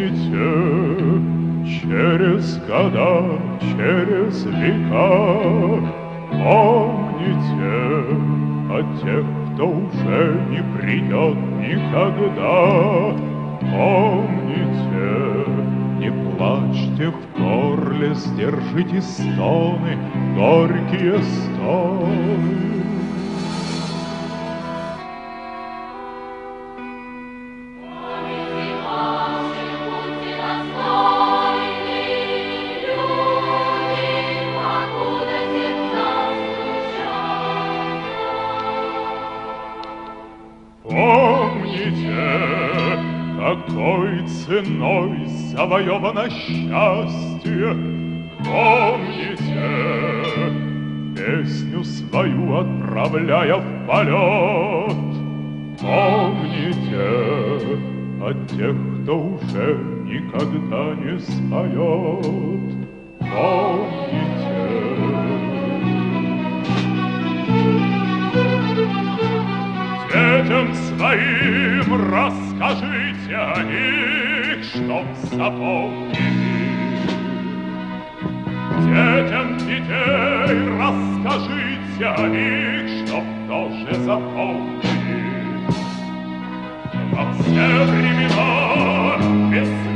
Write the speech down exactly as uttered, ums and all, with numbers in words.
Помните, через года, через века, помните о тех, кто уже не придет никогда. Помните, не плачьте в горле, сдержите стоны, горькие стоны. Помните, какой ценой завоевано счастье. Помните, песню свою отправляя в полет. Помните о тех, кто уже никогда не споет. Помните. Детям своим расскажите о них, чтоб запомнили. Детям детей расскажите о них, чтоб тоже запомнили. Во все времена без